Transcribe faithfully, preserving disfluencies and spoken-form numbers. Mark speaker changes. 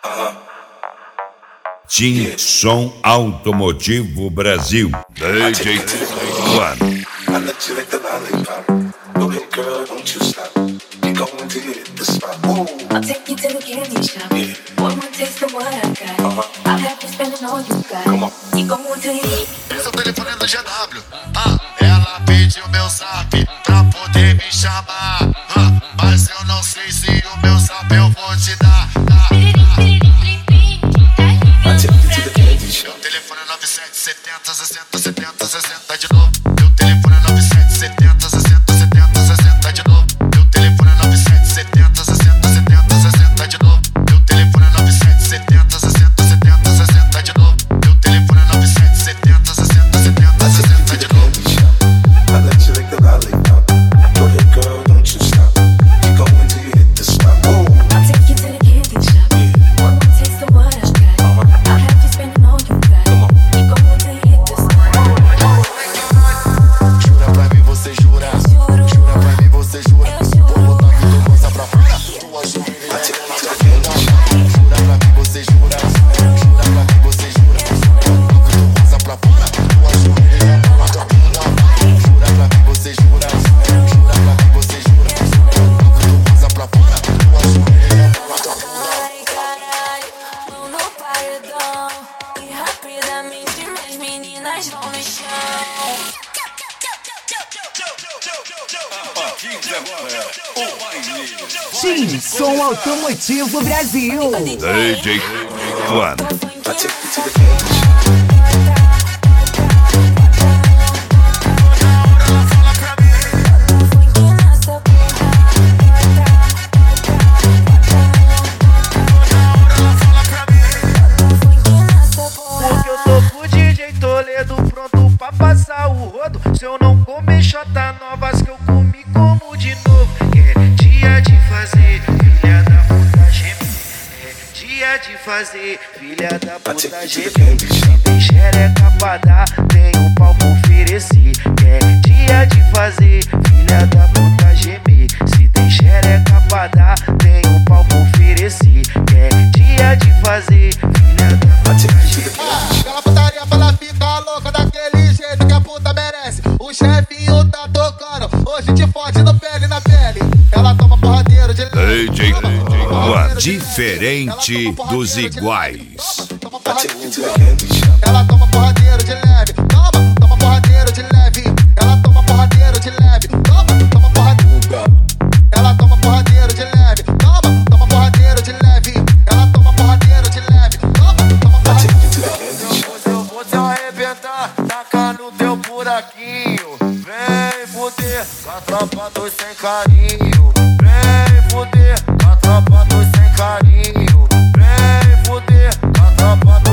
Speaker 1: Tim Som Automotivo Brasil. D J One.
Speaker 2: I let you lick the lollipop. Go ahead, girl, don't you stop. You're going to hit the spot. Whoa.
Speaker 3: I'll take you to the candy shop.
Speaker 2: Yeah.
Speaker 3: One more taste of what I got.
Speaker 2: Uh-huh.
Speaker 3: I'll have you spending all you got.
Speaker 2: Come on.
Speaker 3: You going to hit.
Speaker 4: Seu telefone é do G W. Ah, ela pediu meu zap pra poder me chamar. Ah, mas eu não sei se o meu zap eu vou te dar. Ah,
Speaker 2: I take you to the candy shop.
Speaker 4: meu telefone é nove sete setenta sessenta setenta sessenta de novo. Meu telefone é nove sete setenta sessenta setenta sessenta de novo. Meu telefone é nove sete setenta sessenta setenta sessenta de novo. Meu telefone é nove sete setenta sessenta setenta sessenta de novo. Meu telefone é nove sete setenta sessenta setenta
Speaker 2: I take you
Speaker 4: sessenta
Speaker 2: to
Speaker 4: de
Speaker 2: the
Speaker 4: novo.
Speaker 2: candy shop. I let you lick the lollipop. Go ahead, girl, don't you stop. You're going to hit the spot. Whoa.
Speaker 3: I'll take you to the candy shop. One more taste of what I got. I'll have you spending all you got.
Speaker 2: Come on.
Speaker 3: You going to hit the spot.
Speaker 4: Jura pra mim, você jura? Jura pra mim, você jura? Vou botar tudo moça pra fora. Tua jura,
Speaker 2: I take you to the candy shop.
Speaker 4: jura pra mim, você jura? Jura pra mim, você jura? Vou botar tudo moça pra fora. Tua jura, jura pra mim, você jura? Jura pra mim, você jura? Vou botar tudo moça pra fora. Tua jura,
Speaker 3: Ai, caralho, mão no paredão. E rapidamente mais meninas vão no chão.
Speaker 5: Tim Som Automotivo Brasil.
Speaker 1: D J One.
Speaker 2: I take you to the candy shop.
Speaker 6: Porque eu tô com o D J Toledo pronto pra passar o rodo. Se eu não comer chota novas que eu comi como de novo. É dia de fazer, filha da puta gemer. É dia de fazer, filha da
Speaker 2: I
Speaker 6: puta
Speaker 2: take you to the
Speaker 6: gemer.
Speaker 2: candy shop.
Speaker 6: Tem xereca pra dar, tem um pau pra oferecer. É dia de fazer, filha da puta gemer. Se tem xereca pra dar, tem um pau pra oferecer. É dia de fazer, filha da
Speaker 2: I
Speaker 6: puta
Speaker 2: take you to the
Speaker 6: gemer.
Speaker 2: candy shop.
Speaker 7: Aquela putaria pra ela ficar louca daquele jeito que a puta merece. O chefinho tá tocando, hoje te fode no pele na pele. Ela toma porradeiro de
Speaker 1: D J One.
Speaker 7: Ela
Speaker 1: Diferente
Speaker 7: toma porradeiro
Speaker 1: dos
Speaker 7: de leve.
Speaker 1: iguais.
Speaker 7: Toma
Speaker 2: I
Speaker 7: porradeiro
Speaker 2: take you to
Speaker 7: de
Speaker 2: the
Speaker 7: leve.
Speaker 2: candy shop.
Speaker 7: Ela toma porradeiro de leve. Toma, toma porradeiro de leve. Ela toma porradeiro de leve. Toma, toma porradeiro. Ela toma porradeiro de leve. Toma, toma porradeiro de leve. Ela toma porradeiro de leve. Toma, toma
Speaker 2: I take
Speaker 7: porradeiro
Speaker 2: you
Speaker 7: de
Speaker 2: to the
Speaker 7: leve.
Speaker 2: candy shop.
Speaker 4: eu vou te arrebentar, taca no teu buraquinho. Vem fuder com a tropa dos sem carinho. Vem fuder com a tropa dos sem carinho. Vem fuder com a tropa dos